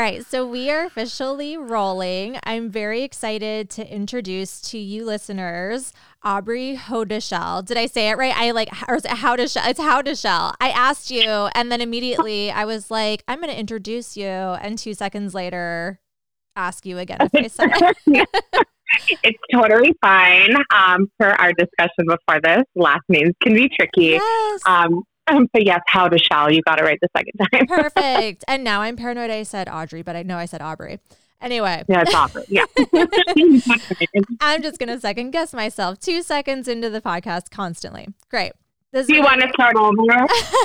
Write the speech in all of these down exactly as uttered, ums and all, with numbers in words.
right. So we are officially rolling. I'm very excited to introduce to you listeners, Aubrey Hodeschel. Did I say it right? I like, or is it Hodeschel? It's Hodeschel. I asked you, and then immediately I was like, I'm going to introduce you. And two seconds later, ask you again if I said it. It's totally fine. Um, per our discussion before this, last names can be tricky. Yes. Um, but yes, Hodeschel. You got it right the second time. Perfect. And now I'm paranoid I said Audrey, but I know I said Aubrey. Anyway. Yeah, it's Aubrey. Yeah. I'm just going to second guess myself two seconds into the podcast constantly. Great. This Do you want to start over?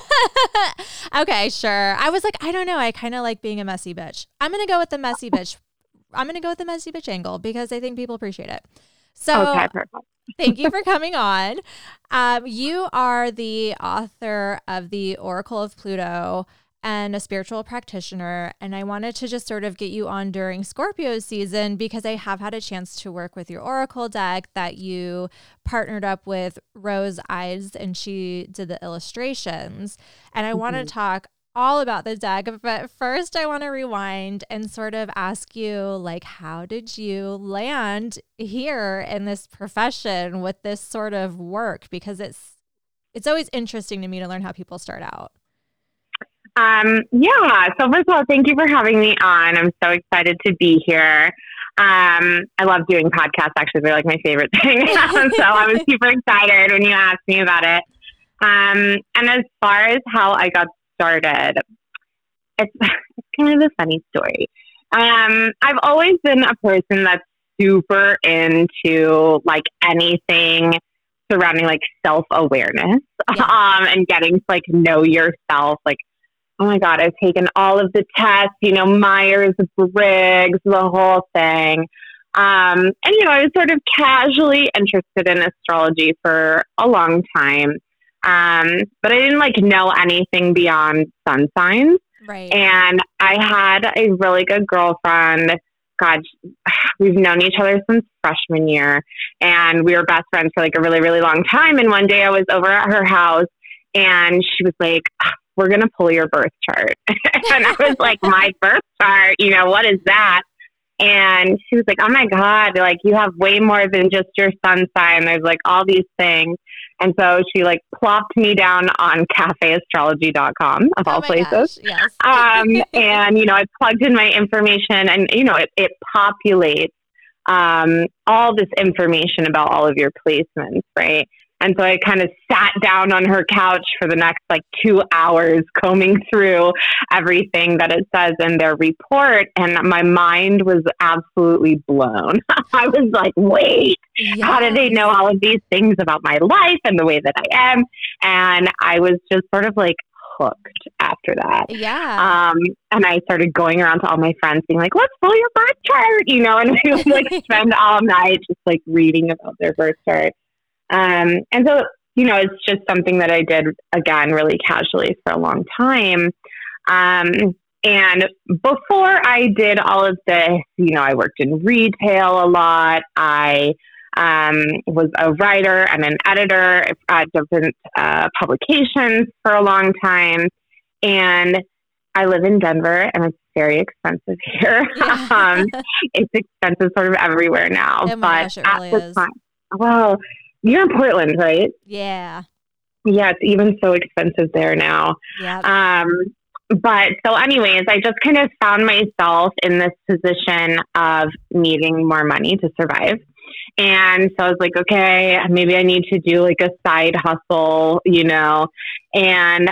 Okay, sure. I was like, I don't know. I kind of like being a messy bitch. I'm going to go with the messy bitch. I'm going to go with the messy bitch angle because I think people appreciate it. So okay, perfect. Thank you for coming on. Um, you are the author of The Oracle of Pluto and a spiritual practitioner. And I wanted to just sort of get you on during Scorpio season because I have had a chance to work with your Oracle deck that you partnered up with Rose Eyes and she did the illustrations. And I mm-hmm. want to talk all about the deck, but first I want to rewind and sort of ask you, like, how did you land here in this profession with this sort of work? Because it's it's always interesting to me to learn how people start out. Um, yeah. So first of all, thank you for having me on. I'm so excited to be here. Um, I love doing podcasts. Actually, they're like my favorite thing. So I was super excited when you asked me about it. Um, and as far as how I got started, it's, it's kind of a funny story. Um, I've always been a person that's super into like anything surrounding like self-awareness, yeah. um, and getting to like know yourself. Like, oh my God, I've taken all of the tests, you know, Myers-Briggs, the whole thing. Um, and, you know, I was sort of casually interested in astrology for a long time. Um, but I didn't like know anything beyond sun signs. Right. And I had a really good girlfriend. God, we've known each other since freshman year and we were best friends for like a really, really long time. And one day I was over at her house and she was like, we're going to pull your birth chart. And I was like, my birth chart, you know, what is that? And she was like, oh my God, like you have way more than just your sun sign. There's like all these things. And so she like plopped me down on cafe astrology dot com of oh all places. Gosh, yes. um, and, you know, I plugged in my information and, you know, it, it populates um, all this information about all of your placements, right? And so I kind of sat down on her couch for the next like two hours combing through everything that it says in their report. And my mind was absolutely blown. I was like, wait, yes. How did they know all of these things about my life and the way that I am? And I was just sort of like hooked after that. Yeah. Um, and I started going around to all my friends being like, let's pull your birth chart, you know, and we would like spend all night just like reading about their birth chart. Um, and so, you know, it's just something that I did, again, really casually for a long time. Um, and before I did all of this, you know, I worked in retail a lot. I um, was a writer and an editor at different uh, publications for a long time. And I live in Denver and it's very expensive here. Yeah. um, it's expensive sort of everywhere now. Oh my but gosh, it really at the is. time, well, you're in Portland, right? Yeah. Yeah, it's even so expensive there now. Yeah. Um, but so anyways, I just kind of found myself in this position of needing more money to survive. And so I was like, okay, maybe I need to do like a side hustle, you know, and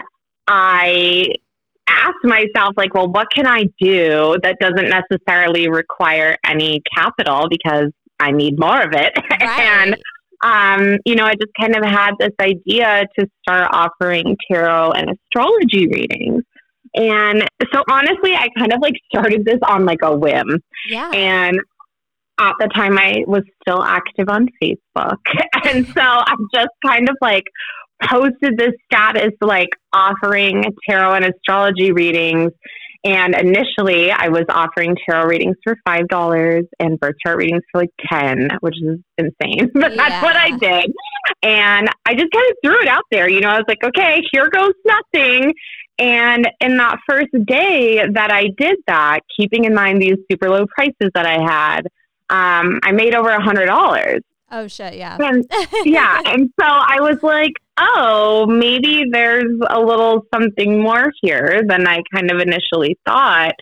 I asked myself like, well, what can I do that doesn't necessarily require any capital because I need more of it. Right. and Um, you know, I just kind of had this idea to start offering tarot and astrology readings. And so honestly, I kind of like started this on like a whim. Yeah. And at the time I was still active on Facebook. And so I just kind of like posted this status, like offering tarot and astrology readings. And initially, I was offering tarot readings for five dollars and birth chart readings for like ten, which is insane. But Yeah. that's what I did. And I just kind of threw it out there. You know, I was like, okay, here goes nothing. And in that first day that I did that, keeping in mind these super low prices that I had, um, I made over a hundred dollars. Oh shit, yeah. And, yeah. And so I was like, oh, maybe there's a little something more here than I kind of initially thought.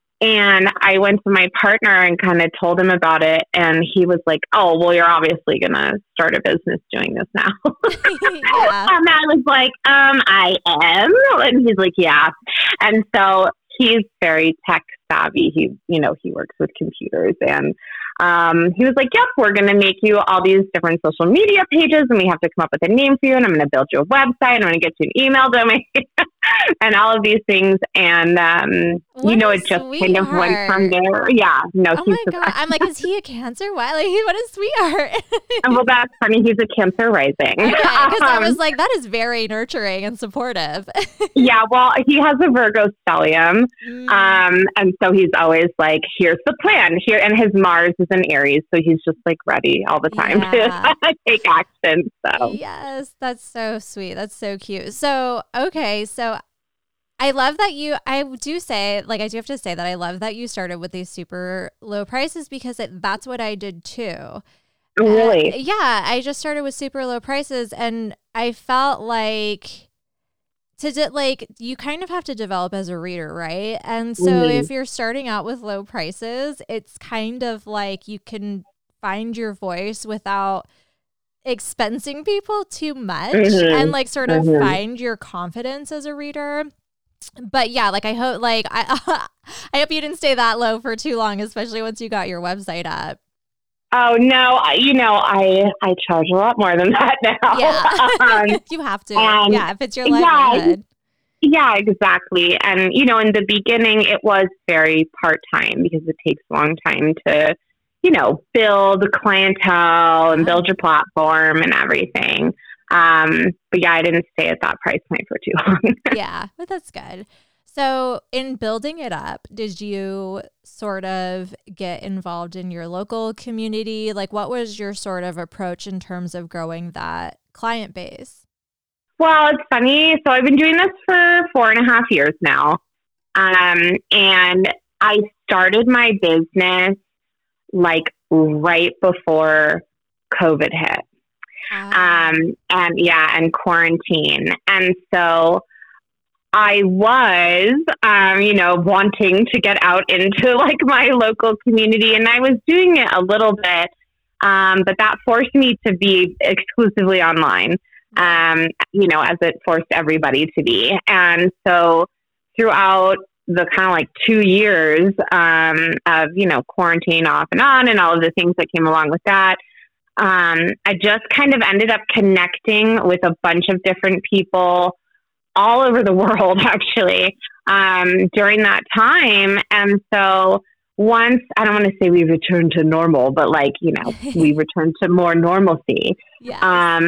And I went to my partner and kind of told him about it. And he was like, oh, well, you're obviously going to start a business doing this now. Yeah. And I was like, um, I am. And he's like, yeah. And so he's very tech savvy. He, you know, he works with computers, and um, he was like, yep, we're going to make you all these different social media pages, and we have to come up with a name for you, and I'm going to build you a website, and I'm going to get you an email domain and all of these things. And, um, you know, it just kind of went from there. Yeah. No, oh he's my God. I'm like, is he a Cancer? What? Like, what a sweetheart. And well, that's funny. He's a Cancer rising. Okay, because I um, was like, that is very nurturing and supportive. Yeah, well, he has a Virgo stellium, Mm. um, and so he's always like, "Here's the plan." Here, and his Mars is in Aries, so he's just like ready all the time Yeah. to take action. So Yes, that's so sweet. That's so cute. So, okay, so I love that you, I do say, like, I do have to say that I love that you started with these super low prices, because it, that's what I did too. really, Uh, yeah, I just started with super low prices, and I felt like to de- like you kind of have to develop as a reader, right? And so Mhm. if you're starting out with low prices, it's kind of like you can find your voice without expensing people too much, Mhm. and like sort of Mhm. find your confidence as a reader. But yeah, like I hope like I I hope you didn't stay that low for too long, especially once you got your website up. oh no, I- you know, I I charge a lot more than that now. Yeah. um, You have to. and- Yeah, if it's your yeah, livelihood. Yeah, exactly. And, you know, in the beginning, it was very part-time because it takes a long time to, you know, build clientele and build your platform and everything. Um, but yeah, I didn't stay at that price point for too long. Yeah, but that's good. So in building it up, did you sort of get involved in your local community? Like, what was your sort of approach in terms of growing that client base? Well, it's funny. So I've been doing this for four and a half years now. Um, and I started my business like right before COVID hit. Um, and yeah, and quarantine. And so I was, um, you know, wanting to get out into like my local community, and I was doing it a little bit. Um, but that forced me to be exclusively online. Um, you know, as it forced everybody to be. And so throughout the kind of like two years um, of, you know, quarantine off and on and all of the things that came along with that, um, I just kind of ended up connecting with a bunch of different people all over the world, actually, um, during that time. And so once, I don't want to say we returned to normal, but like, you know, we returned to more normalcy. Yeah. Um,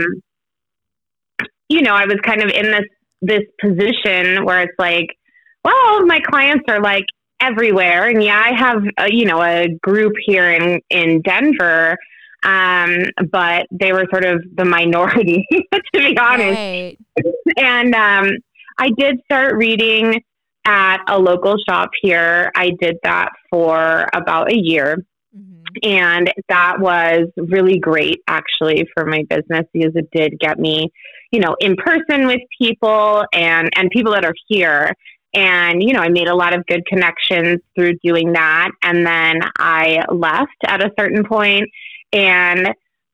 you know, I was kind of in this, this position where it's like, well, my clients are like everywhere. And yeah, I have, a, you know, a group here in, in Denver, um, but they were sort of the minority, to be honest. Right. And um, I did start reading at a local shop here. I did that for about a year. Mm-hmm. And that was really great, actually, for my business, because it did get me, you know, in person with people and, and people that are here. And, you know, I made a lot of good connections through doing that. And then I left at a certain point, and,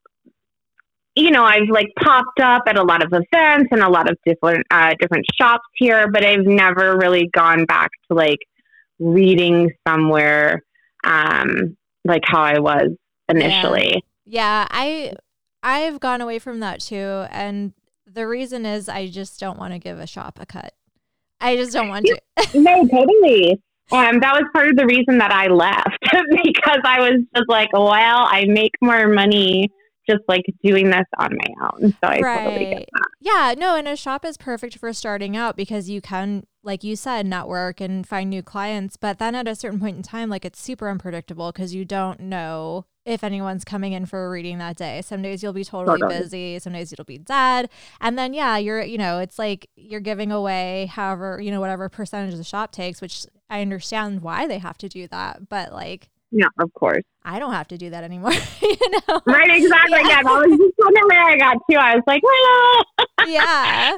you know, I've like popped up at a lot of events and a lot of different, uh, different shops here, but I've never really gone back to like reading somewhere, um, like how I was initially. Yeah, I I've gone away from that too, and the reason is I just don't want to give a shop a cut. I just don't want to. No, totally. Um, that was part of the reason that I left, because I was just like, well, I make more money just like doing this on my own. So I Right. totally get that. Yeah, no, and a shop is perfect for starting out because you can like you said, network and find new clients. But then at a certain point in time, like it's super unpredictable because you don't know if anyone's coming in for a reading that day. Some days you'll be totally Totally. busy. Some days it'll be dead. And then, yeah, you're, you know, it's like you're giving away however, you know, whatever percentage the shop takes, which I understand why they have to do that. But like, Yeah, of course. I don't have to do that anymore, you know? Right, exactly. Yeah. Yeah, that was just wondering where I got to. I was like, well, Yeah.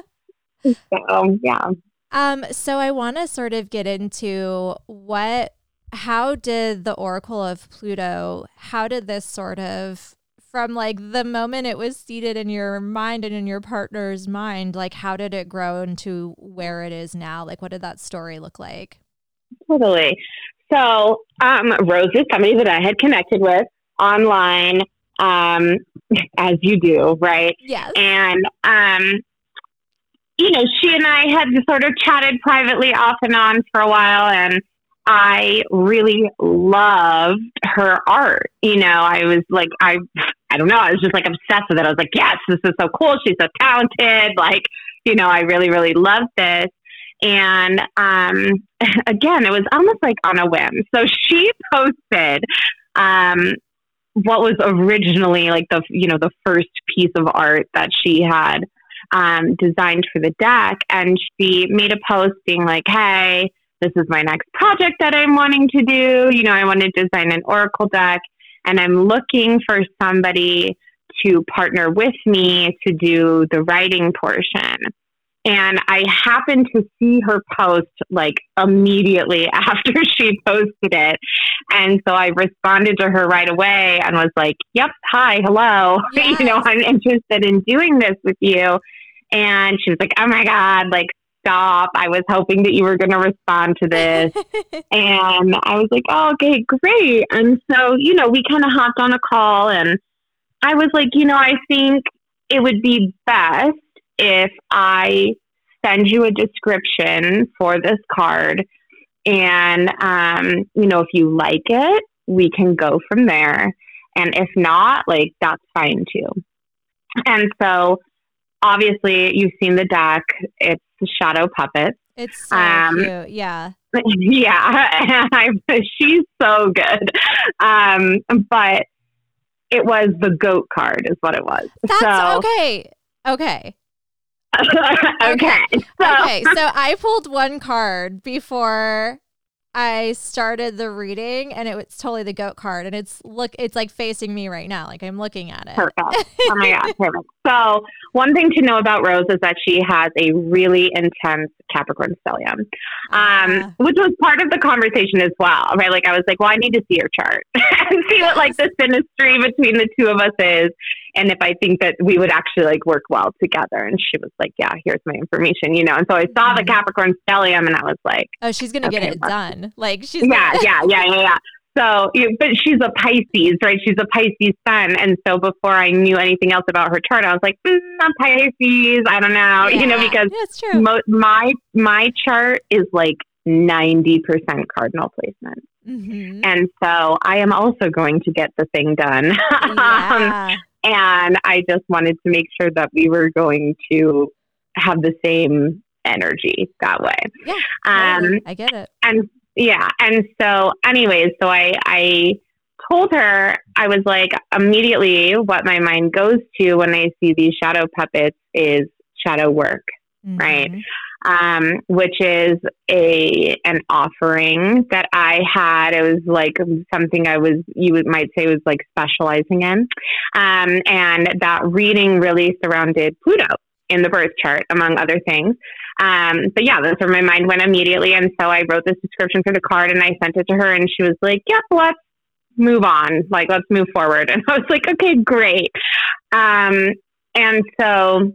so, yeah. Um, so I want to sort of get into what, how did the Oracle of Pluto, how did this sort of, from like the moment it was seated in your mind and in your partner's mind, like how did it grow into where it is now? Like what did that story look like? Totally. So, um, Rose is somebody that I had connected with online, um, as you do, right? Yes. And, um, you know, she and I had sort of chatted privately off and on for a while, and I really loved her art. You know, I was like, I, I don't know, I was just like obsessed with it. I was like, yes, this is so cool. She's so talented. Like, you know, I really, really loved this. And um, again, it was almost like on a whim. So she posted um, what was originally like the, you know, the first piece of art that she had um, designed for the deck. And she made a post being like, hey, this is my next project that I'm wanting to do. You know, I want to design an Oracle deck, and I'm looking for somebody to partner with me to do the writing portion. And I happened to see her post like immediately after she posted it. And so I responded to her right away and was like, yep, hi, hello. Yes. You know, I'm interested in doing this with you. And she was like, oh my God, like, stop. I was hoping that you were going to respond to this. And I was like, oh, okay, great. And so, you know, we kind of hopped on a call, and I was like, you know, I think it would be best if I send you a description for this card, and, um, you know, if you like it, we can go from there. And if not, like, that's fine too. And so obviously you've seen the deck. It's Shadow Puppets. It's so um, cute. Yeah. Yeah. I, she's so good. Um, but it was the goat card is what it was. That's so, okay. Okay. okay. So, Okay. So I pulled one card before I started the reading, and it was totally the goat card, and it's look, it's like facing me right now. Like I'm looking at it. Perfect. Oh my God. Perfect. So one thing to know about Rose is that she has a really intense Capricorn stellium, um, uh, which was part of the conversation as well, right? Like I was like, well, I need to see your chart and see what like the synastry between the two of us is. And if I think that we would actually like work well together. And she was like, yeah, here's my information, you know? And so I saw the Capricorn stellium, and I was like, oh, she's going to okay, get it well, done. Like she's yeah, gonna- yeah, yeah, yeah, yeah. So, you but she's a Pisces, right? She's a Pisces sun. And so before I knew anything else about her chart, I was like, mm, I'm Pisces. I don't know, Yeah, you know, because that's true. mo- my, my chart is like ninety percent cardinal placement. Mm-hmm. And so I am also going to get the thing done. Yeah. um, and I just wanted to make sure that we were going to have the same energy that way. Yeah. Um, Totally. I get it. and yeah. And so anyways, so I, I told her, I was like, immediately what my mind goes to when I see these shadow puppets is shadow work, Mm-hmm. right? Um, which is a, an offering that I had. It was like something I was, you would, might say was like specializing in. Um, and that reading really surrounded Pluto in the birth chart, among other things. Um, but yeah, that's where my mind went immediately. And so I wrote this description for the card, and I sent it to her, and she was like, yep, let's move on. Like, let's move forward. And I was like, okay, great. Um, and so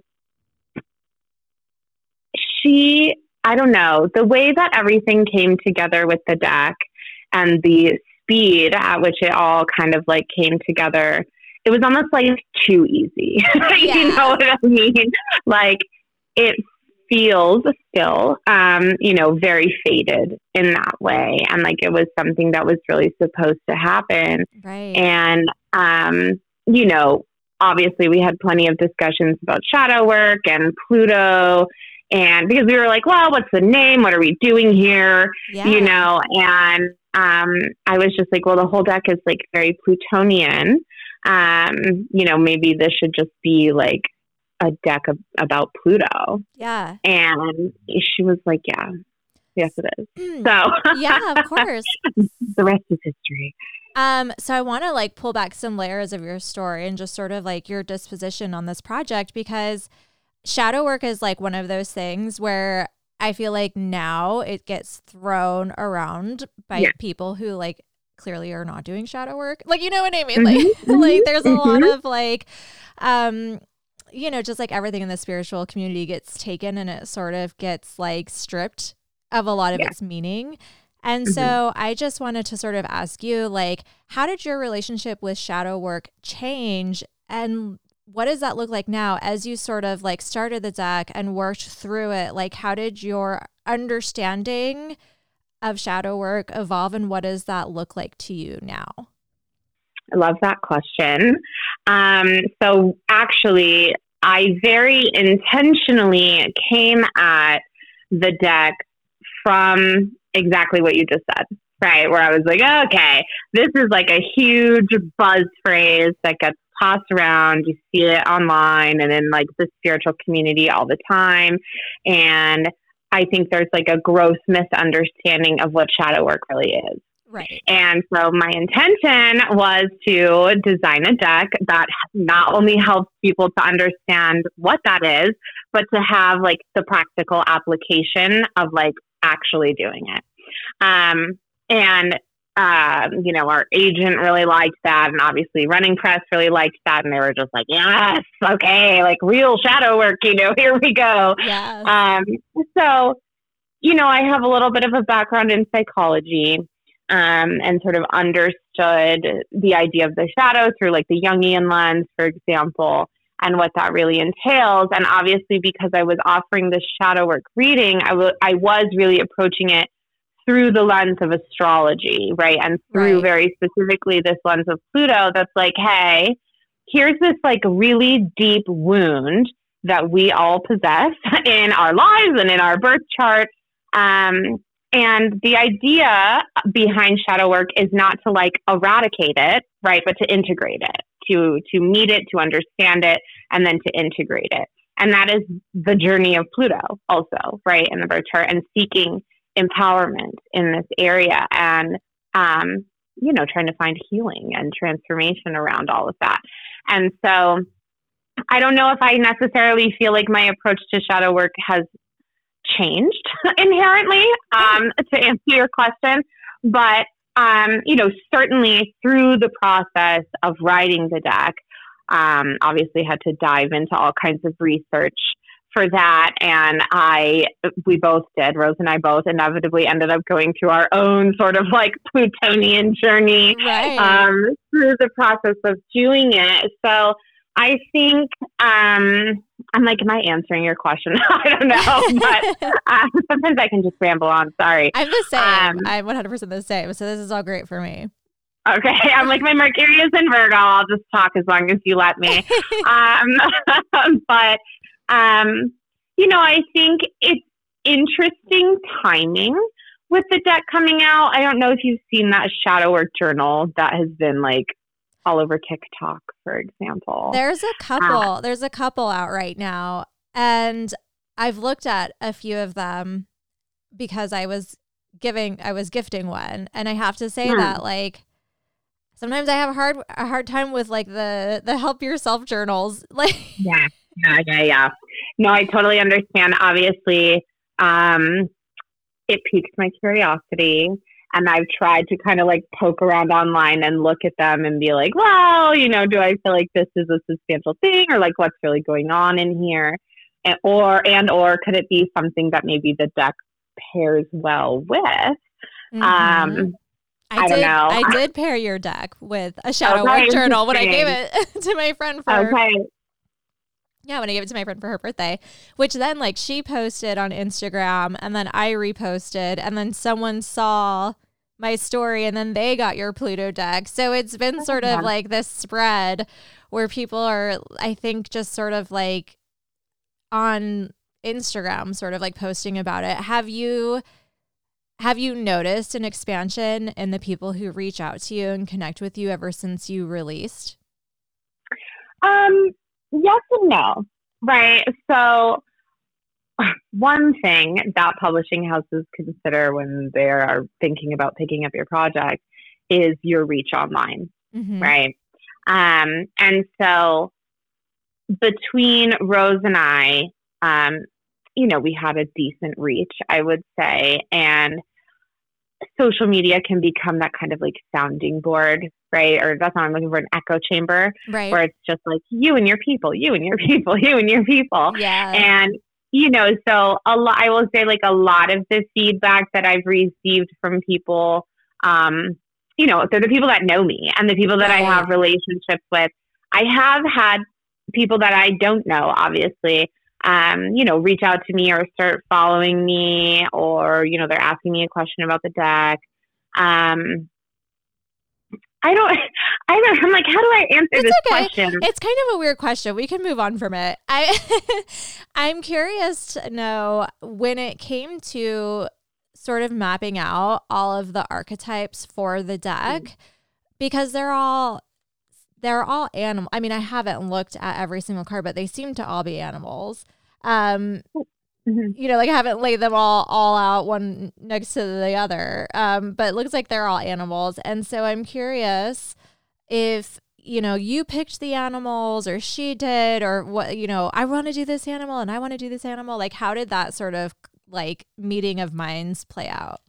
she, I don't know, the way that everything came together with the deck and the speed at which it all kind of like came together, it was almost like too easy. Yeah. You know what I mean? Like it feels still, um, you know, very faded in that way. And like it was something that was really supposed to happen. Right. And, um, you know, obviously we had plenty of discussions about shadow work and Pluto, And because we were like, well, what's the name? What are we doing here? Yeah. You know, and um, I was just like, well, the whole deck is like very Plutonian. Um, you know, maybe this should just be like a deck of, about Pluto. Yeah. And she was like, yeah, yes, it is. So yeah, of course. The rest is history. Um, so I want to like pull back some layers of your story and just sort of like your disposition on this project, because shadow work is like one of those things where I feel like now it gets thrown around by yeah. people who like clearly are not doing shadow work. Like, you know what I mean? Like, mm-hmm. like there's a mm-hmm. lot of like, um, you know, just like everything in the spiritual community gets taken and it sort of gets like stripped of a lot of yeah. its meaning. And mm-hmm. so I just wanted to sort of ask you, like, how did your relationship with shadow work change? And what does that look like now as you sort of like started the deck and worked through it? Like, how did your understanding of shadow work evolve, and what does that look like to you now? I love that question. Um, so actually, I very intentionally came at the deck from exactly what you just said, right? Where I was like, okay, this is like a huge buzz phrase that gets tossed around. You see it online and in like the spiritual community all the time. And I think there's like a gross misunderstanding of what shadow work really is. Right. And so my intention was to design a deck that not only helps people to understand what that is, but to have like the practical application of like actually doing it. Um, and, um, you know, our agent really liked that. And obviously Running Press really liked that. And they were just like, yes, okay, like real shadow work, you know, here we go. Yes. Um, so, you know, I have a little bit of a background in psychology. Um, and sort of understood the idea of the shadow through like the Jungian lens, for example, and what that really entails. And obviously, because I was offering this shadow work reading, I, w- I was really approaching it through the lens of astrology, right? And through right. very specifically this lens of Pluto that's like, hey, here's this like really deep wound that we all possess in our lives and in our birth chart. Um, And the idea behind shadow work is not to like eradicate it, right? But to integrate it, to, to meet it, to understand it, and then to integrate it. And that is the journey of Pluto also, right? In the birth chart, and seeking empowerment in this area and, um, you know, trying to find healing and transformation around all of that. And so I don't know if I necessarily feel like my approach to shadow work has changed inherently, um, to answer your question. But, um, you know, certainly through the process of writing the deck, um, obviously had to dive into all kinds of research for that. And I, we both did, Rose and I both inevitably ended up going through our own sort of like Plutonian journey, right. um, through the process of doing it. So I think, um, I'm like, am I answering your question? I don't know, but uh, sometimes I can just ramble on. Sorry. I'm the same. Um, I'm one hundred percent the same. So this is all great for me. Okay. I'm like, my Mercury is in Virgo. I'll just talk as long as you let me. um, but, um, you know, I think it's interesting timing with the deck coming out. I don't know if you've seen that shadow work journal that has been like all over TikTok, for example. There's a couple, uh, there's a couple out right now. And I've looked at a few of them because I was giving, I was gifting one. And I have to say hmm. that like, sometimes I have a hard, a hard time with like the, the help yourself journals. Like, yeah, yeah, yeah, yeah. No, I totally understand. Obviously, um, it piqued my curiosity. And I've tried to kind of like poke around online and look at them and be like, well, you know, do I feel like this is a substantial thing, or like what's really going on in here? And or, and or could it be something that maybe the deck pairs well with? Mm-hmm. Um, I, I don't did, know. I did pair your deck with a shadow okay, work journal when I gave it to my friend for okay. Yeah, when I gave it to my friend for her birthday, which then like she posted on Instagram and then I reposted and then someone saw my story and then they got your Pluto deck. So it's been sort of like this spread where people are, I think, just sort of like on Instagram, sort of like posting about it. Have you have you noticed an expansion in the people who reach out to you and connect with you ever since you released? Um, yes and no. Right. So one thing that publishing houses consider when they are thinking about picking up your project is your reach online. Mm-hmm. Right. Um, and so between Rose and I, um, you know, we had a decent reach, I would say, and social media can become that kind of like sounding board, right? Or that's not, I'm looking for, an echo chamber, right? Where it's just like you and your people, you and your people, you and your people. Yeah. And, you know, so a lot, I will say like a lot of the feedback that I've received from people, um, you know, they're the people that know me and the people that right. I have relationships with. I have had people that I don't know, obviously, um, you know, reach out to me or start following me, or, you know, they're asking me a question about the deck. Um, I don't, I don't, I'm like, how do I answer it's this okay. question? It's kind of a weird question. We can move on from it. I, I'm curious to know, when it came to sort of mapping out all of the archetypes for the deck, mm-hmm. because they're all, they're all animal. I mean, I haven't looked at every single card, but they seem to all be animals. Um, mm-hmm. You know, like I haven't laid them all, all out one next to the other. Um, but it looks like they're all animals. And so I'm curious if, you know, you picked the animals or she did, or what, you know, I want to do this animal and I want to do this animal. Like, how did that sort of like meeting of minds play out?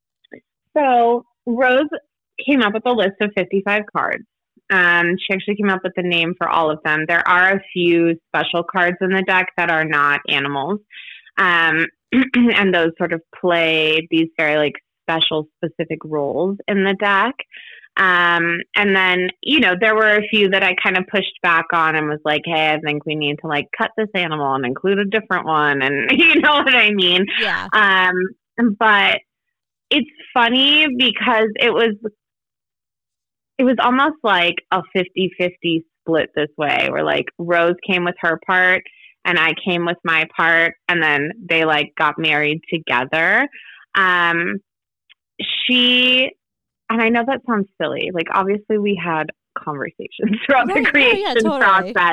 So Rose came up with a list of fifty-five cards. Um, she actually came up with the name for all of them. There are a few special cards in the deck that are not animals. Um, and those sort of play these very like special specific roles in the deck. Um, and then, you know, there were a few that I kind of pushed back on and was like, hey, I think we need to like cut this animal and include a different one. And you know what I mean? Yeah. Um, but it's funny because it was It was almost like a fifty-fifty split this way, where like Rose came with her part and I came with my part, and then they like got married together. Um, she, and I know that sounds silly, like obviously we had conversations throughout right, the creation yeah, yeah, totally. process.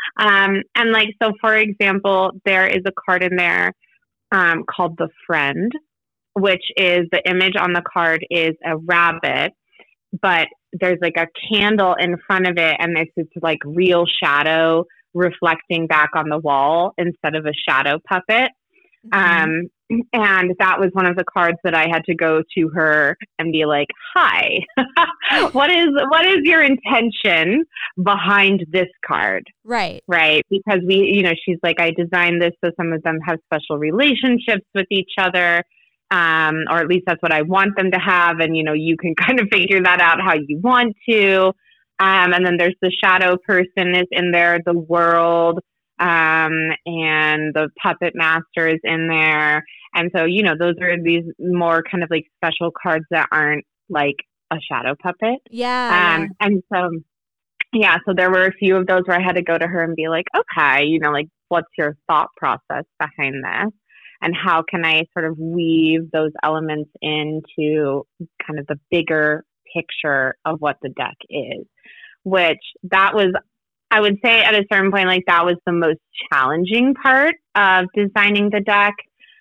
Um, and like, so for example, there is a card in there um, called The Friend, which is, the image on the card is a rabbit, but there's like a candle in front of it, and there's this like real shadow reflecting back on the wall instead of a shadow puppet. Mm-hmm. Um, and that was one of the cards that I had to go to her and be like, hi, what is, what is your intention behind this card? Right. Right. Because we, you know, she's like, I designed this so some of them have special relationships with each other. Um, or at least that's what I want them to have. And, you know, you can kind of figure that out how you want to. Um, and then there's the shadow person is in there, the world, um, and the puppet master is in there. And so, you know, those are these more kind of like special cards that aren't like a shadow puppet. Yeah. Um, and so, yeah, so there were a few of those where I had to go to her and be like, okay, you know, like, what's your thought process behind this? And how can I sort of weave those elements into kind of the bigger picture of what the deck is, which that was, I would say at a certain point, like that was the most challenging part of designing the deck.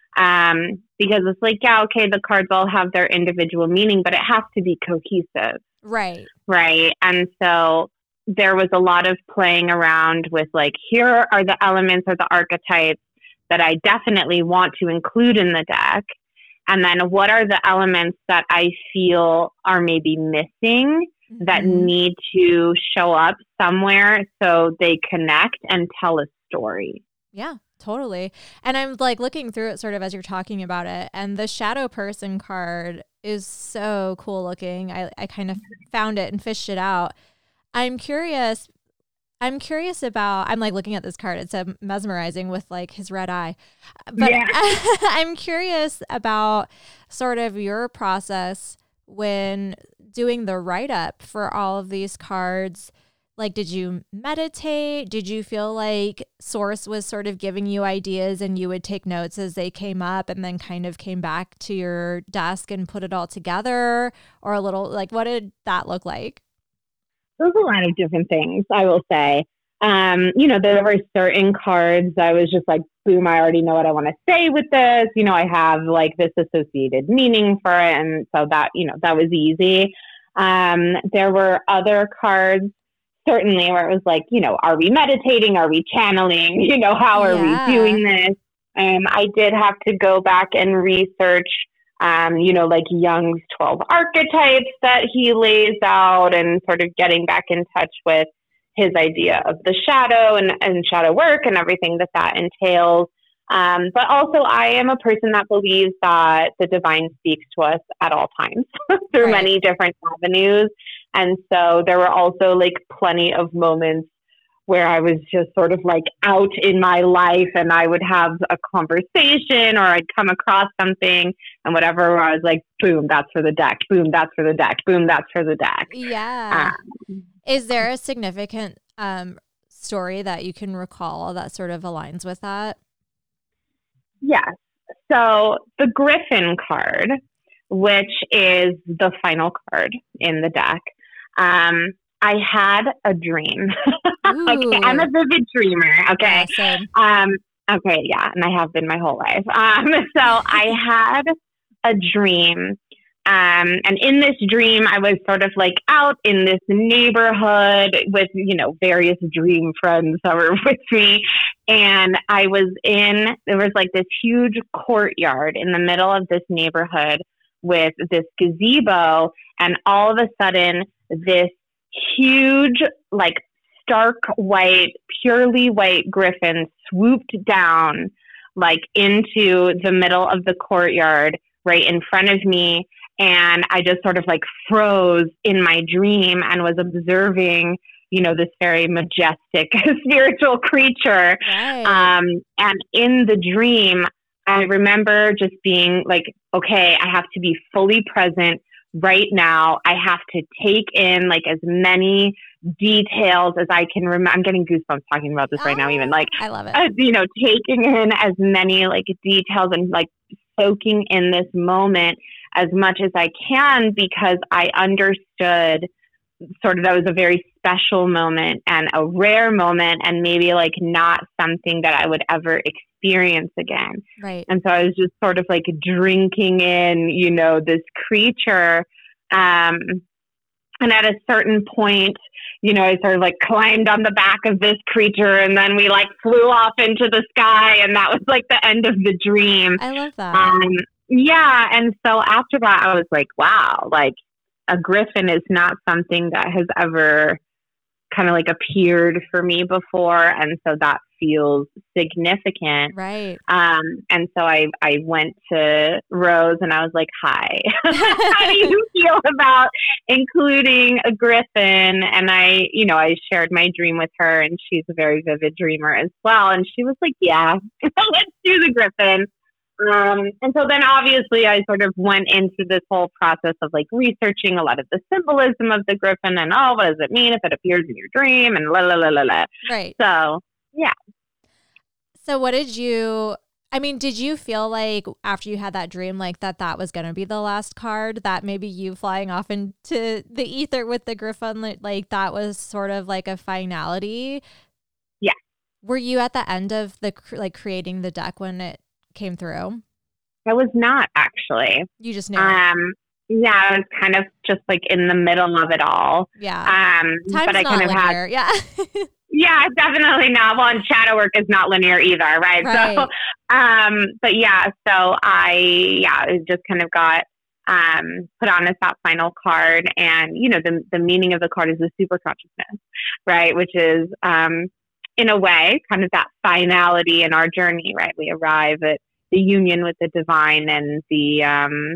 Um, because it's like, yeah, okay, the cards all have their individual meaning, but it has to be cohesive. Right. Right. And so there was a lot of playing around with like, here are the elements or the archetypes that I definitely want to include in the deck. And then what are the elements that I feel are maybe missing mm-hmm. that need to show up somewhere so they connect and tell a story? Yeah, totally. And I'm like looking through it sort of as you're talking about it. And the shadow person card is so cool looking. I, I kind of found it and fished it out. I'm curious. I'm curious about, I'm like looking at this card. It's a mesmerizing with like his red eye. But yeah. I'm curious about sort of your process when doing the write-up for all of these cards. Like, did you meditate? Did you feel like Source was sort of giving you ideas and you would take notes as they came up and then kind of came back to your desk and put it all together? Or a little, like, what did that look like? There's a lot of different things, I will say. Um, you know, there were certain cards I was just like, boom, I already know what I want to say with this. You know, I have like this associated meaning for it. And so that, you know, that was easy. Um, there were other cards, certainly, where it was like, you know, are we meditating? Are we channeling? You know, how are Yeah. we doing this? Um, I did have to go back and research, um, you know, like Jung's twelve archetypes that he lays out and sort of getting back in touch with his idea of the shadow and, and shadow work and everything that that entails. Um, but also I am a person that believes that the divine speaks to us at all times through Right. many different avenues. And so there were also like plenty of moments where I was just sort of like out in my life and I would have a conversation or I'd come across something and whatever, where I was like, boom, that's for the deck. Boom, that's for the deck. Boom, that's for the deck. Yeah. Um, Is there a significant um, story that you can recall that sort of aligns with that? Yes. So the Griffin card, which is the final card in the deck, um, I had a dream. Okay, I'm a vivid dreamer. Okay. Yeah, same. Um, okay, yeah, and I have been my whole life. Um, so I had a dream. Um, and in this dream, I was sort of like out in this neighborhood with, you know, various dream friends that were with me. And I was in, there was like this huge courtyard in the middle of this neighborhood with this gazebo. And all of a sudden, this huge, like stark white, purely white griffin swooped down, like into the middle of the courtyard right in front of me. And I just sort of like froze in my dream and was observing, you know, this very majestic spiritual creature. Right. Um, and in the dream, I remember just being like, okay, I have to be fully present right now. I have to take in like as many details as I can remember. I'm getting goosebumps talking about this right now, even like, I love it. uh, you know, taking in as many like details and like soaking in this moment as much as I can, because I understood sort of that was a very special moment and a rare moment and maybe like not something that I would ever experience again. Right. And so I was just sort of like drinking in, you know, this creature. Um, and at a certain point, you know, I sort of like climbed on the back of this creature and then we like flew off into the sky, and that was like the end of the dream. I love that. Um, yeah. And so after that, I was like, wow, like a griffin is not something that has ever kind of like appeared for me before. And so that feels significant. Right. Um, and so I, I went to Rose and I was like, hi, how do you feel about including a griffin? And I, you know, I shared my dream with her, and she's a very vivid dreamer as well. And she was like, yeah, let's do the griffin. Um, and so then obviously I sort of went into this whole process of like researching a lot of the symbolism of the griffin and, oh, what does it mean if it appears in your dream and la, la, la, la, la. Right. So, yeah. So what did you, I mean, did you feel like after you had that dream, like that that was going to be the last card, that maybe you flying off into the ether with the griffin, like, like that was sort of like a finality? Yeah. Were you at the end of the, like creating the deck when it came through? I was not, actually. You just knew. Um, yeah, I was kind of just like in the middle of it all. Yeah. Um, Time's but I not kind of linear. had, Yeah. yeah, definitely not. Well, and shadow work is not linear either, right? Right. So, um, but yeah, so I, yeah, it just kind of got um, put on as that final card, and you know, the the meaning of the card is the super consciousness, right? Which is, um, in a way, kind of that finality in our journey, right? We arrive at the union with the divine and the um,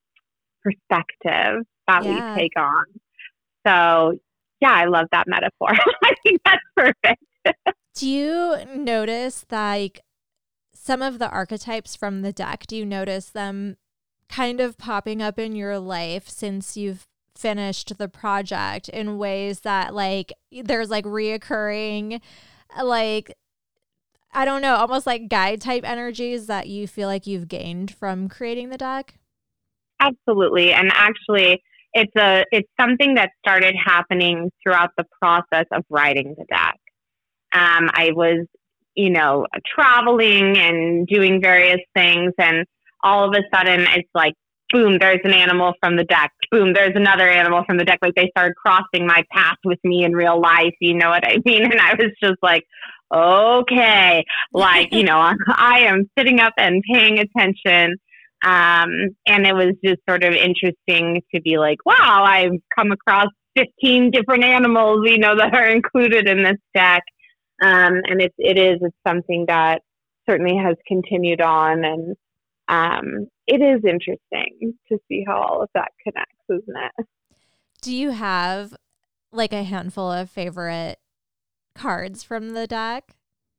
perspective that Yeah. we take on. So, yeah, I love that metaphor. I think that's perfect. Do you notice like some of the archetypes from the deck, do you notice them kind of popping up in your life since you've finished the project in ways that like there's like reoccurring, like, I don't know, almost like guide type energies that you feel like you've gained from creating the deck? Absolutely. And actually, it's a it's something that started happening throughout the process of writing the deck. Um, I was, you know, traveling and doing various things, and all of a sudden it's like, boom, there's an animal from the deck. Boom, there's another animal from the deck. Like they started crossing my path with me in real life. You know what I mean? And I was just like, okay, like, you know, I am sitting up and paying attention. Um, and it was just sort of interesting to be like, wow, I've come across fifteen different animals, you know, that are included in this deck. Um, and it, it is, it's something that certainly has continued on. And um, it is interesting to see how all of that connects, isn't it? Do you have like a handful of favorite cards from the deck?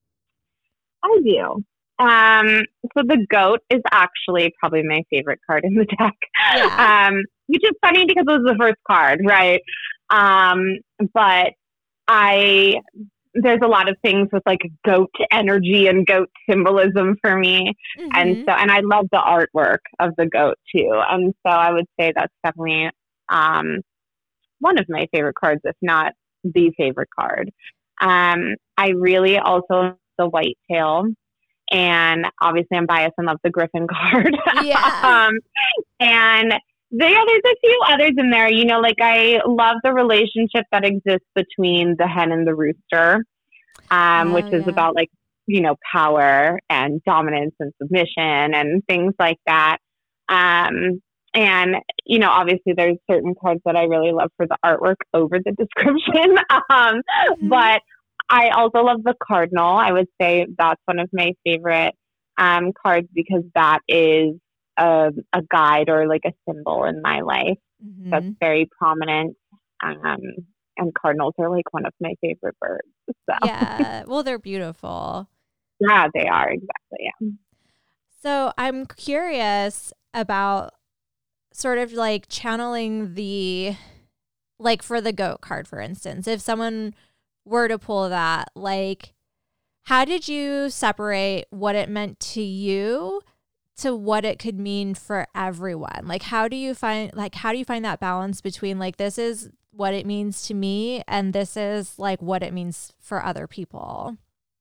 I do. Um, so the goat is actually probably my favorite card in the deck. Yeah. Um, which is funny because it was the first card, right? Um, but I, there's a lot of things with like goat energy and goat symbolism for me. Mm-hmm. And so, and I love the artwork of the goat too. And so I would say that's definitely, um, one of my favorite cards, if not the favorite card. Um, I really also the whitetail. And obviously I'm biased and love the Griffin card. Yeah. um, and there, yeah, there's a few others in there. You know, like I love the relationship that exists between the hen and the rooster, um, oh, which is yeah. about like, you know, power and dominance and submission and things like that. Um, and, you know, obviously there's certain cards that I really love for the artwork over the description. um, mm-hmm. But I also love the cardinal. I would say that's one of my favorite um, cards because that is a, a guide or like a symbol in my life mm-hmm. that's very prominent. Um, and cardinals are like one of my favorite birds. So. Yeah, well, they're beautiful. Yeah, they are. Exactly. Yeah. So I'm curious about sort of like channeling the, like for the goat card, for instance, if someone were to pull that, like, how did you separate what it meant to you to what it could mean for everyone? Like, how do you find, like, how do you find that balance between like, this is what it means to me and this is like what it means for other people?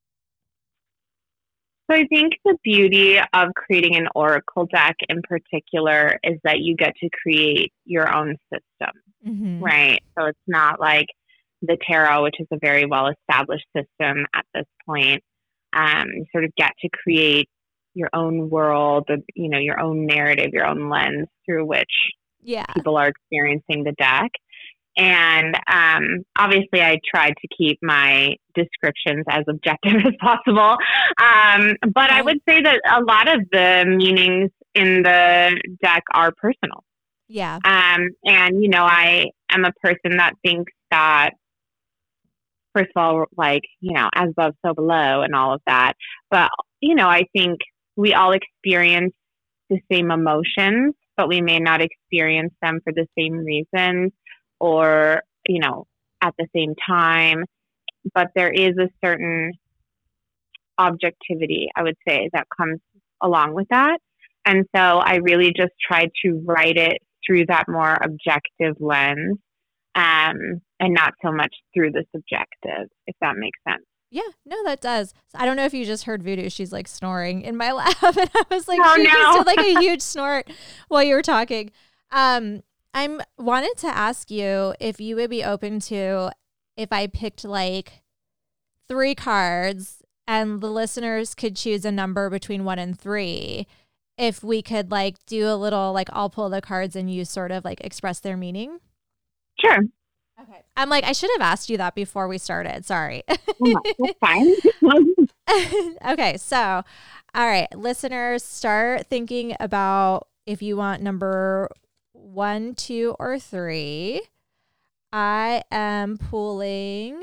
So I think the beauty of creating an oracle deck in particular is that you get to create your own system, mm-hmm. right? So it's not like the tarot, which is a very well-established system at this point. Um, you sort of get to create your own world, you know, your own narrative, your own lens through which yeah. people are experiencing the deck. And um, obviously, I tried to keep my descriptions as objective as possible. Um, but I would say that a lot of the meanings in the deck are personal. Yeah. Um, and, you know, I am a person that thinks that, first of all, like, you know, as above, so below and all of that. But, you know, I think we all experience the same emotions, but we may not experience them for the same reasons or, you know, at the same time. But there is a certain objectivity, I would say, that comes along with that. And so I really just tried to write it through that more objective lens. Um, and not so much through the subjective, if that makes sense. Yeah, no, that does. So I don't know if you just heard Voodoo. She's like snoring in my lap. And I was like, oh, she no. just did like a huge snort while you were talking. Um, I'm wanted to ask you if you would be open to, if I picked like three cards and the listeners could choose a number between one and three, if we could like do a little, like I'll pull the cards and you sort of like express their meaning. Sure. Okay. I'm like, I should have asked you that before we started. Sorry. Oh, that's fine. Okay. So, all right, listeners, start thinking about if you want number one, two, or three. I am pulling.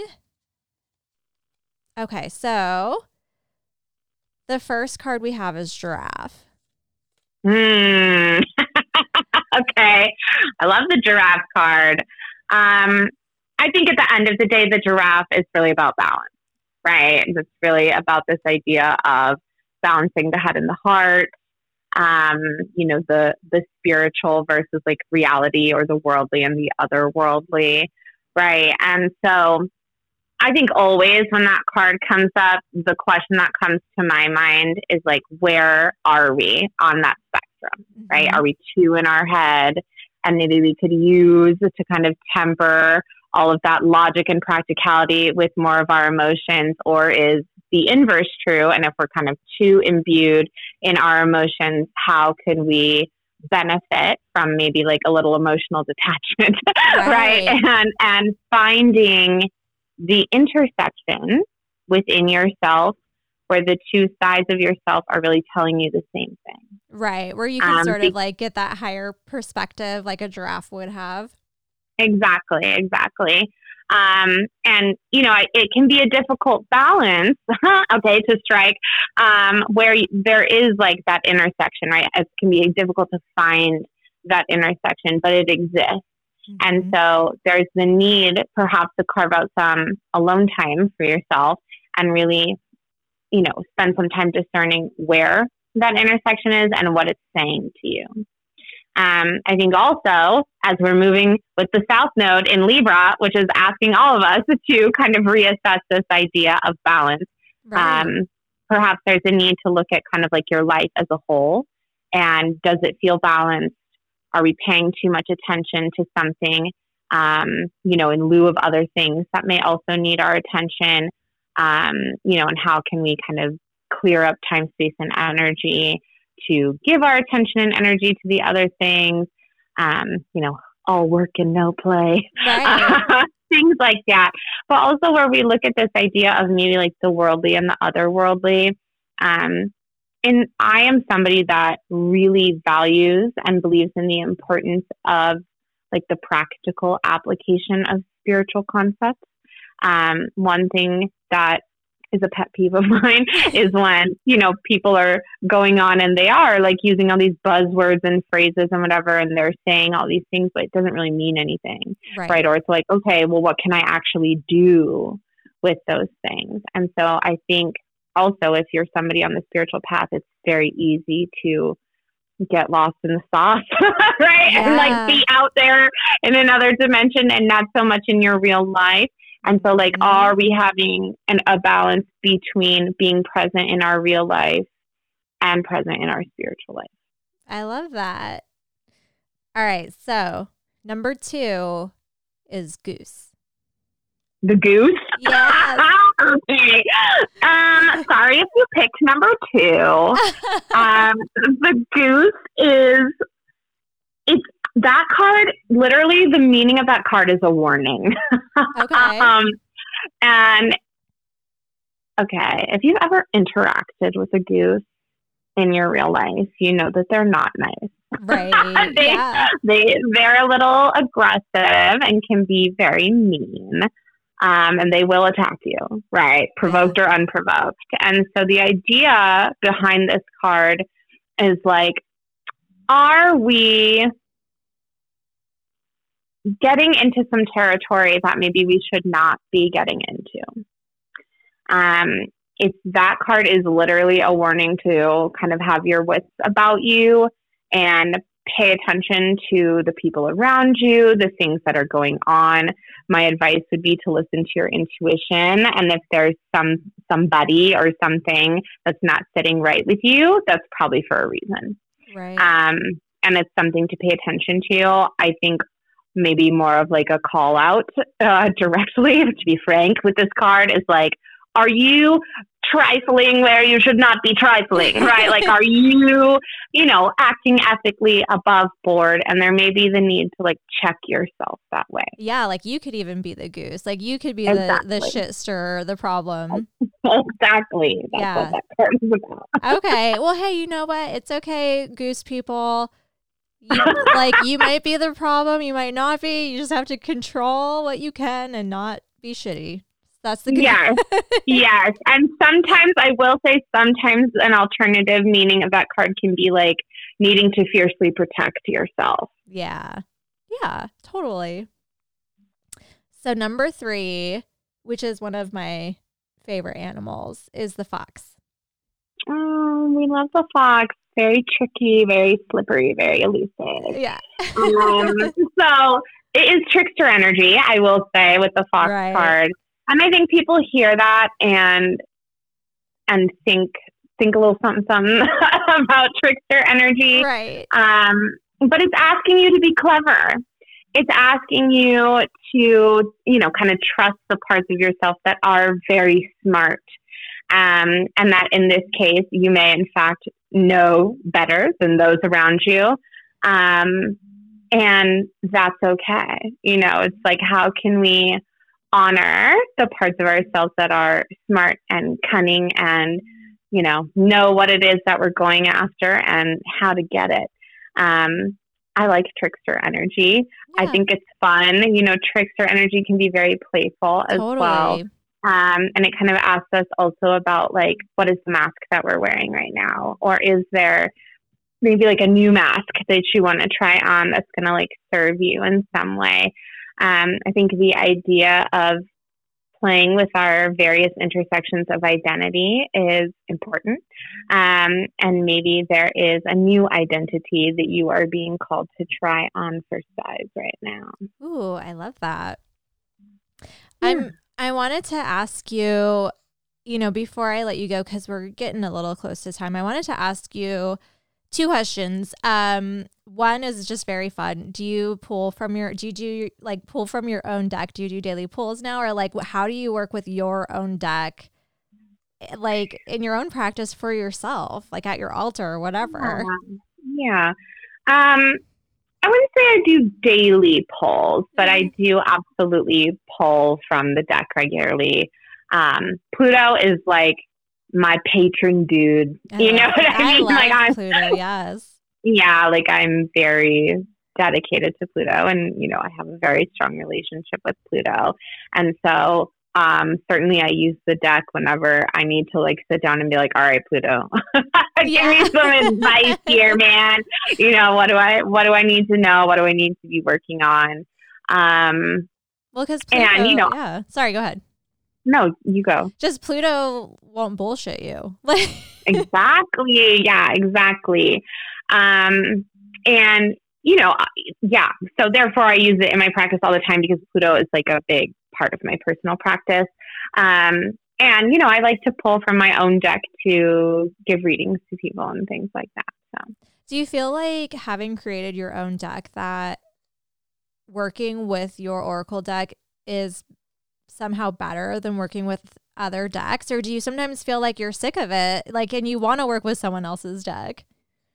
Okay. So the first card we have is giraffe. Mm. Okay. Okay. I love the giraffe card. Um, I think at the end of the day, the giraffe is really about balance, right? It's really about this idea of balancing the head and the heart, um, you know, the, the spiritual versus like reality, or the worldly and the otherworldly, right? And so I think always when that card comes up, the question that comes to my mind is like, where are we on that spectrum, mm-hmm. right? Are we two in our head? And maybe we could use to kind of temper all of that logic and practicality with more of our emotions, or is the inverse true? And if we're kind of too imbued in our emotions, how can we benefit from maybe like a little emotional detachment, right? right? And and finding the intersection within yourself where the two sides of yourself are really telling you the same thing. Right. Where you can um, sort of like get that higher perspective like a giraffe would have. Exactly. Exactly. Um, and, you know, it can be a difficult balance, okay, to strike, um, where there is like that intersection, right? It can be difficult to find that intersection, but it exists. Mm-hmm. And so there's the need perhaps to carve out some alone time for yourself and really, you know, spend some time discerning where that intersection is and what it's saying to you. Um, I think also, as we're moving with the South Node in Libra, which is asking all of us to kind of reassess this idea of balance, right. um, perhaps there's a need to look at kind of like your life as a whole. And does it feel balanced? Are we paying too much attention to something, um, you know, in lieu of other things that may also need our attention? Um, you know, and how can we kind of clear up time, space, and energy to give our attention and energy to the other things, um, you know, all work and no play, right. things like that. But also where we look at this idea of maybe like the worldly and the otherworldly. Um, and I am somebody that really values and believes in the importance of like the practical application of spiritual concepts. Um, one thing that is a pet peeve of mine is when, you know, people are going on and they are like using all these buzzwords and phrases and whatever, and they're saying all these things, but it doesn't really mean anything, right? right? Or it's like, okay, well, what can I actually do with those things? And so I think also if you're somebody on the spiritual path, it's very easy to get lost in the sauce, right? Yeah. And like be out there in another dimension and not so much in your real life. And so, like, are we having an, a balance between being present in our real life and present in our spiritual life? I love that. All right. So, number two is goose. The goose? Yes. Okay. Um, sorry if you picked number two. um, the goose is, it's, that card, literally the meaning of that card is a warning. Okay. um, and, okay, if you've ever interacted with a goose in your real life, you know that they're not nice. Right. they, yeah. they, they're a little aggressive and can be very mean. Um, and they will attack you, right? Provoked yeah. or unprovoked. And so the idea behind this card is like, are we getting into some territory that maybe we should not be getting into? Um, it's that card is literally a warning to kind of have your wits about you and pay attention to the people around you, the things that are going on. My advice would be to listen to your intuition. And if there's some somebody or something that's not sitting right with you, that's probably for a reason. Right. Um, and it's something to pay attention to. I think maybe more of like a call out uh, directly, to be frank, with this card is like, are you trifling where you should not be trifling, right? Like, are you, you know, acting ethically above board? And there may be the need to like check yourself that way. Yeah, like you could even be the goose. Like you could be exactly. the, the shit stirrer, the problem. Exactly. That's yeah. what that card is about. Okay. Well, hey, you know what? It's okay, goose people. You, like you might be the problem. You might not be. You just have to control what you can and not be shitty. That's the good. Yes. Yes. And sometimes I will say sometimes an alternative meaning of that card can be like needing to fiercely protect yourself. Yeah. Yeah, totally. So number three, which is one of my favorite animals, is the fox. Oh, we love the fox. Very tricky, very slippery, very elusive. Yeah. um, so it is trickster energy, I will say, with the fox Right. card. And I think people hear that and and think think a little something something about trickster energy. Right. Um, but it's asking you to be clever. It's asking you to, you know, kind of trust the parts of yourself that are very smart. Um, and that in this case, you may in fact know better than those around you. Um, and that's okay. You know, it's like, how can we honor the parts of ourselves that are smart and cunning and, you know, know what it is that we're going after and how to get it. Um, I like trickster energy. Yeah. I think it's fun. You know, trickster energy can be very playful as totally. well. Um, and it kind of asks us also about like, what is the mask that we're wearing right now? Or is there maybe like a new mask that you want to try on that's going to like serve you in some way? Um, I think the idea of playing with our various intersections of identity is important. Um, and maybe there is a new identity that you are being called to try on for size right now. Ooh, I love that. Yeah. I'm, I wanted to ask you, you know, before I let you go, because we're getting a little close to time, I wanted to ask you two questions. Um, one is just very fun. Do you pull from your, do you do like pull from your own deck? Do you do daily pulls now? Or like, how do you work with your own deck, like in your own practice for yourself, like at your altar or whatever? Yeah. yeah. Um, I wouldn't say I do daily pulls, but I do absolutely pull from the deck regularly. Um, Pluto is like my patron dude. I you love, know what I, I mean? love like I'm, Pluto, yes. Yeah, like I'm very dedicated to Pluto, and you know I have a very strong relationship with Pluto, and so um, certainly I use the deck whenever I need to like sit down and be like, all right, Pluto, Yeah. give me some advice here, man. You know, what do I what do I need to know? What do I need to be working on? Um, well, because Pluto, and, you know, yeah. Sorry, go ahead. No, you go. Just Pluto won't bullshit you. Exactly. Yeah, exactly. Um, and, you know, yeah, so therefore I use it in my practice all the time because Pluto is like a big part of my personal practice. Um, and, you know, I like to pull from my own deck to give readings to people and things like that. So, do you feel like having created your own deck that working with your Oracle deck is somehow better than working with other decks? Or do you sometimes feel like you're sick of it, like, and you want to work with someone else's deck?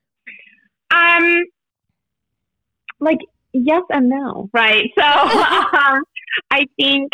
Um, like, yes and no, right? So, um, I think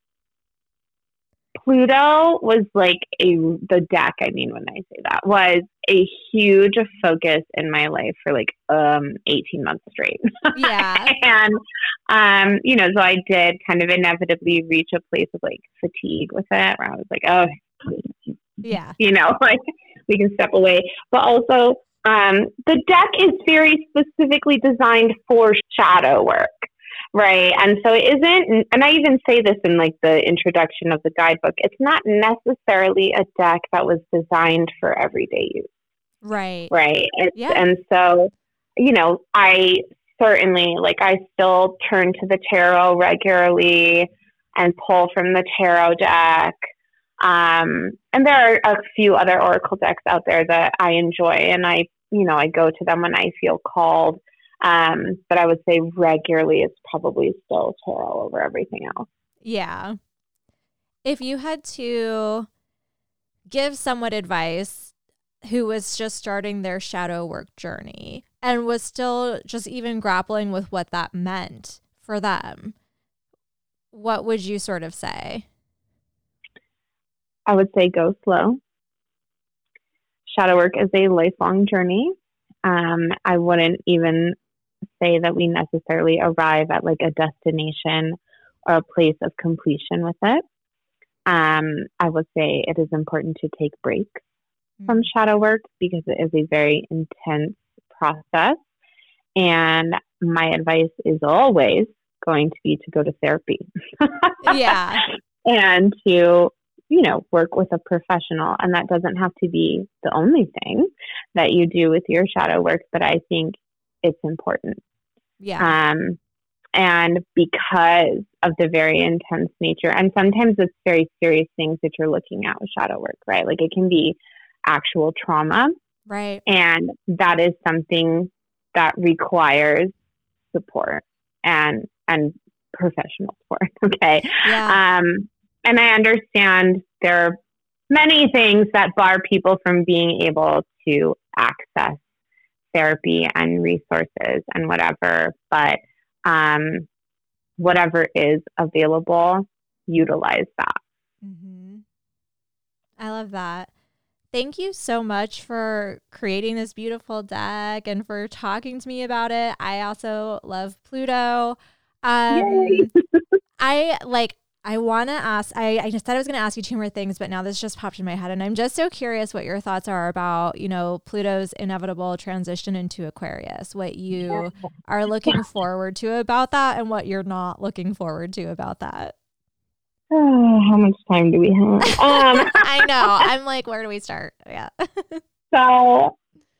Pluto was like a, the deck, I mean, when I say that, was a huge focus in my life for like um eighteen months straight. Yeah. And, um, you know, so I did kind of inevitably reach a place of like fatigue with it where I was like, oh, yeah, you know, like we can step away. But also, um, the deck is very specifically designed for shadow work. Right. And so it isn't, and I even say this in like the introduction of the guidebook, it's not necessarily a deck that was designed for everyday use. Right. Right. It's, yeah. And so, you know, I certainly, like I still turn to the tarot regularly and pull from the tarot deck. Um, and there are a few other Oracle decks out there that I enjoy, and I, you know, I go to them when I feel called. Um, but I would say regularly it's probably still tarot over everything else. Yeah. If you had to give someone advice who was just starting their shadow work journey and was still just even grappling with what that meant for them, what would you sort of say? I would say go slow. Shadow work is a lifelong journey. Um, I wouldn't even say that we necessarily arrive at like a destination or a place of completion with it. Um, I would say it is important to take breaks Mm-hmm. from shadow work because it is a very intense process. And my advice is always going to be to go to therapy. Yeah. And to, you know, work with a professional. And that doesn't have to be the only thing that you do with your shadow work, but I think it's important. Yeah. Um, and because of the very intense nature, and sometimes it's very serious things that you're looking at with shadow work, right? Like it can be actual trauma. Right. And that is something that requires support and, and professional support. Okay. Yeah. Um, and I understand there are many things that bar people from being able to access therapy and resources and whatever, but um, whatever is available, utilize that. Mm-hmm. I love that. Thank you so much for creating this beautiful deck and for talking to me about it. I also love Pluto. Um, Yay! I like, I want to ask, I, I just said I was going to ask you two more things, but now this just popped in my head. And I'm just so curious what your thoughts are about, you know, Pluto's inevitable transition into Aquarius, what you are looking forward to about that and what you're not looking forward to about that. Oh, how much time do we have? Um, I know. I'm like, where do we start? Yeah. so,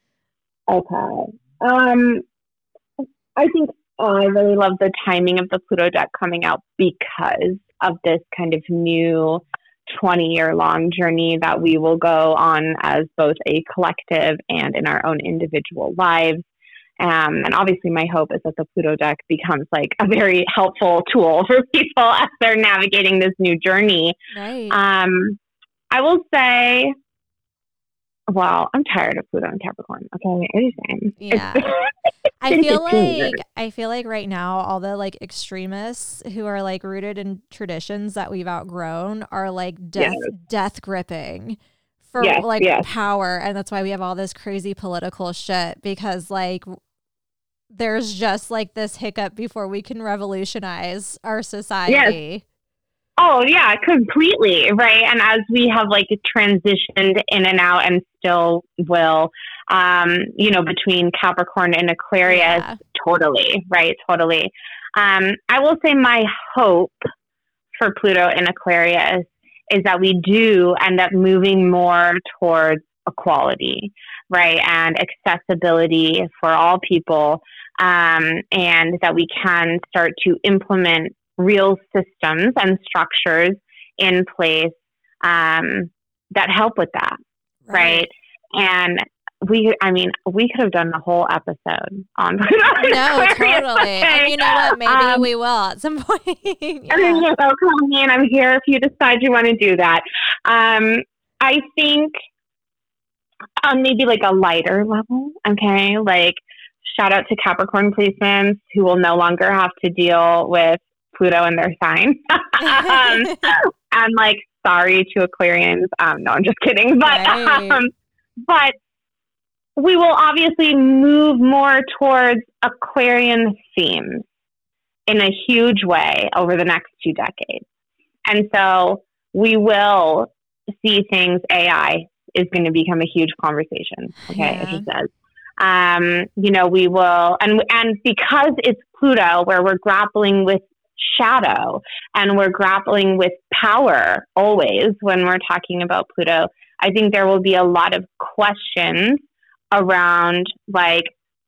okay. Um, I think I really love the timing of the Pluto deck coming out because of this kind of new twenty-year long journey that we will go on as both a collective and in our own individual lives. Um, and obviously my hope is that the Pluto deck becomes like a very helpful tool for people as they're navigating this new journey. Right. Um, I will say, well, I'm tired of Pluto and Capricorn. Okay, it is time. Yeah. I feel like I feel like right now all the like extremists who are like rooted in traditions that we've outgrown are like death Yes. death gripping for Yes, like yes. power, and that's why we have all this crazy political shit because like there's just like this hiccup before we can revolutionize our society. Yes. Oh yeah, completely. Right. And as we have like transitioned in and out and still will, um, you know, between Capricorn and Aquarius, Yeah. totally. Right. Totally. Um, I will say my hope for Pluto in Aquarius is that we do end up moving more towards equality, right? And accessibility for all people. Um, and that we can start to implement real systems and structures in place um, that help with that, right? right? And we, I mean, we could have done a whole episode on Pluto. No, totally. Okay. And you know what? Maybe um, we will at some point. Yeah. I mean, you'll call me and I'm here if you decide you want to do that. Um, I think on maybe like a lighter level, okay? Like, shout out to Capricorn placements who will no longer have to deal with Pluto in their sign. um, and like, sorry to Aquarians. Um, no, I'm just kidding. But, Right. um, but we will obviously move more towards Aquarian themes in a huge way over the next two decades. And so we will see things, A I is going to become a huge conversation. Okay, Yeah. it just does. Um, you know, we will, and and because it's Pluto, where we're grappling with shadow and we're grappling with power always when we're talking about Pluto, I think there will be a lot of questions around like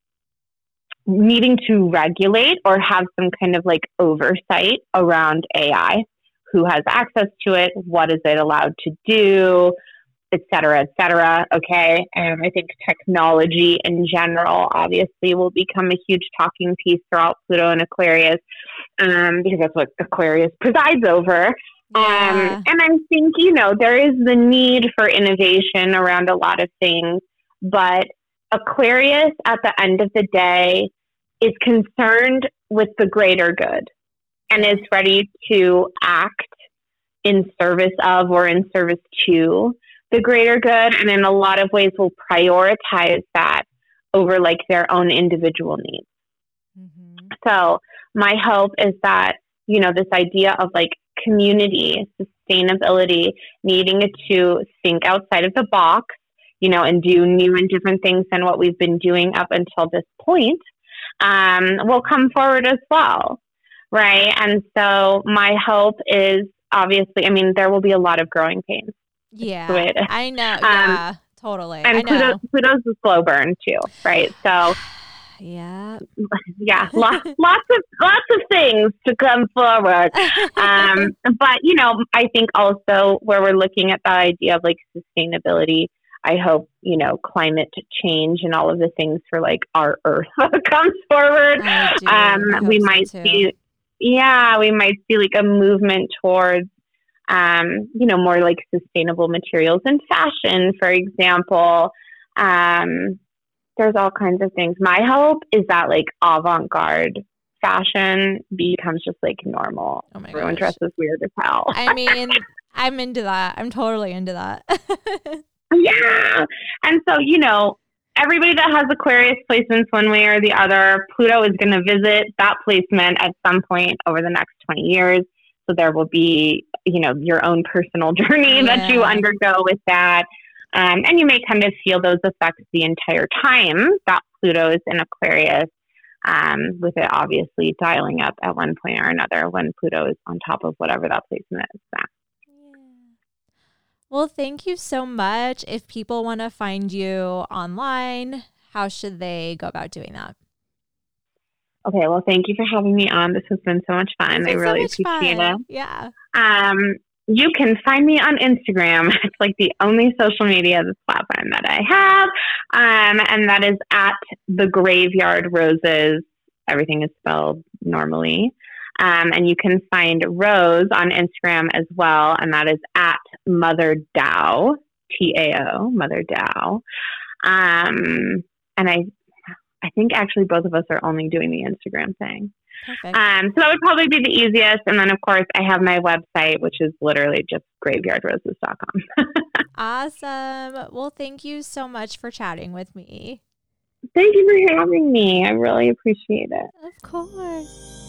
needing to regulate or have some kind of like oversight around A I, who has access to it, what is it allowed to do, et cetera, et cetera. Okay. And I think technology in general, obviously, will become a huge talking piece throughout Pluto and Aquarius, um, because that's what Aquarius presides over. Yeah. Um, and I think, you know, there is the need for innovation around a lot of things, but Aquarius, at the end of the day, is concerned with the greater good and is ready to act in service of or in service to the greater good, and in a lot of ways will prioritize that over like their own individual needs. Mm-hmm. So my hope is that, you know, this idea of like community, sustainability, needing to think outside of the box, you know, and do new and different things than what we've been doing up until this point, um, will come forward as well. Right. And so my hope is obviously, I mean, there will be a lot of growing pains. Yeah, I know. Um, yeah, totally. And I know. Pluto, Pluto's a slow burn too, right? So, yeah, yeah, lots, lots of lots of things to come forward. Um, but you know, I think also where we're looking at the idea of like sustainability, I hope you know climate change and all of the things for like our Earth comes forward. I do. Um, I hope we so might too. see, yeah, we might see like a movement towards. Um, you know, more like sustainable materials in fashion, for example. Um, there's all kinds of things. My hope is that like avant-garde fashion becomes just like normal. Oh my Everyone gosh. dresses weird as hell. I mean, I'm into that. I'm totally into that. Yeah. And so, you know, everybody that has Aquarius placements one way or the other, Pluto is going to visit that placement at some point over the next twenty years. So there will be, you know, your own personal journey Yeah. that you undergo with that. Um, and you may kind of feel those effects the entire time that Pluto is in Aquarius, um, with it obviously dialing up at one point or another when Pluto is on top of whatever that placement is at. Yeah. Well, thank you so much. If people want to find you online, how should they go about doing that? Okay, well, thank you for having me on. This has been so much fun. I really so appreciate fun. it. Yeah. Um, you can find me on Instagram. It's like the only social media platform that I have. Um, and that is at the Graveyard Roses. Everything is spelled normally. Um, and you can find Rose on Instagram as well. And that is at Mother Dao, T A O, Mother Dao. Um, and I, I think actually both of us are only doing the Instagram thing. Perfect. Um, so that would probably be the easiest. And then, of course, I have my website, which is literally just graveyard roses dot com. Awesome. Well, thank you so much for chatting with me. Thank you for having me. I really appreciate it. Of course.